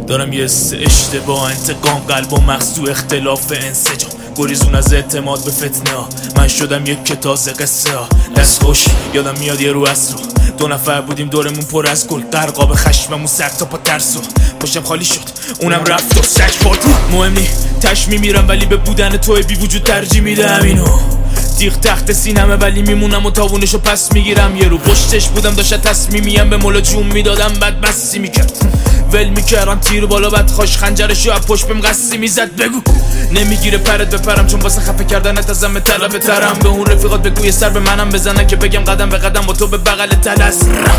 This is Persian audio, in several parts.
دارم یه اشتباه انتقام قلب و مغز تو اختلاف انسجام گریزون از اعتماد به فتنه ها من شدم یک تازه قصه ها دست خوش یادم میاد یه رو از رو 2 نفر بودیم دورمون پر از گل غرقاب خشممون سر تا پا ترسو پشتم خالی شد اونم رفت و سگ خورد مهم نی تش میمیرم ولی به بودن توی بی وجود ترجیح میدم اینو تیغ تخت سینمه ولی میمونم و تاوونشو پس میگیرم یه رو پشتش بودم داشت تصمیمیم به مولا جون میدادم بعد بسی میکرد ول میکردم تیر بالا بعد خوش خنجرشو از پشت بهم قصی میزد بگو نمیگیره پرت بپرم چون واسه خفه کردنت ازم طلب ترم به اون رفیقات بگو یه سر به منم بزنن که بگم قدم به قدم با تو به بغل تلس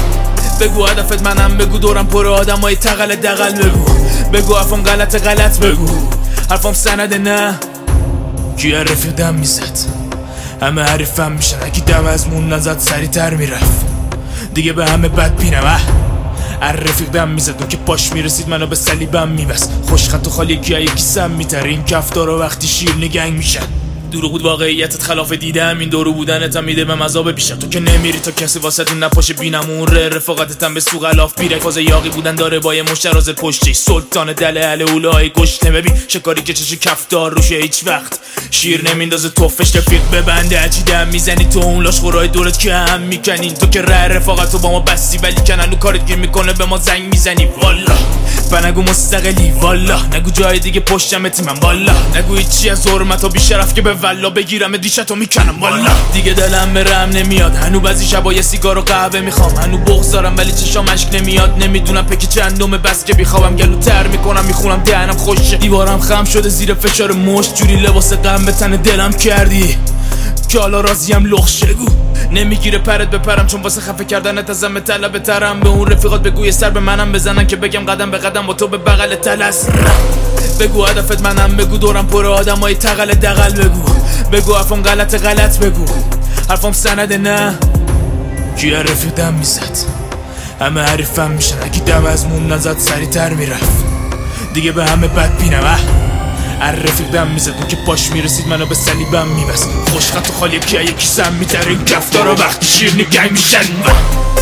بگو هدفت منم بگو دورم پر آدمای تقل دقل بگو حرفم غلط بگو حرفم سنده نه کیه رفیق دم میزد همه حریفم میشن اگه دم از مون نزد سری تر میرفت دیگه به همه بد بینم رفیق دم میزد اون که پاش میرسید منو به صلیبم میبست خوشخط و خالی یکی سم میتره این کفتارا وقتی شیر نگنگ میشن دروغ بود واقعیتت خلاف دیدم این دورو بودنت هم میده به مذاب بیشتر تو که نمیری تا کسی واسه اون نپاشه بینم اون رفاقتت هم به سوق الاف بیره فاز یاقی بودن داره با یه مشتراز پشتی سلطان دل اهل اولای گشته ببین شکاری که چش کفتار روشه هیچ وقت شیر نمیندازه توفش رفیق ببنده هرچی دم میزنی تو اون لاش خورای دورت که هم میکنین تو که رفاقتو با ما بستی ولی کنن و کارت گیر میکنه به ما زنگ میزنی والا نگو مستقلی والا نگو جای دیگه پشتمتی من والا نگو هیچی از حرمت و بیشرف که به والا بگیرم دیشتو میکنم والا دیگه دلم به رحم نمیاد هنو بعضی شبا یه سیگار و قهوه میخوام هنو بغض دارم ولی چشام اشک نمیاد نمیدونم پکی چندم بس که بیخوابم گلو تر میکنم میخونم دهنم خوشه دیوارم خم شده زیر فشار مشت جوری لباس غم به تن دلم کردی که حالا راضیم لخشه گو نمیگیره پرت بپرم چون واسه خفه کردنت ازم طلب ترم به اون رفیقات بگو یه سر به منم بزنن که بگم قدم به قدم با تو به بغل تلس بگو هدفت منم بگو دورم پر آدمای تقل دقل بگو حرفم غلط بگو حرفم سنده نه کیه رفیق دم میزد همه حریفم میشن اگه دم از مون نزد سری تر میرفت دیگه به همه بد بینم رفیق دم میزد اون که پاش میرسید منو به صلیبم میبست خوشخط و خالی یکی سم میتره این کفتارا وقتی شیر نگنگ میشن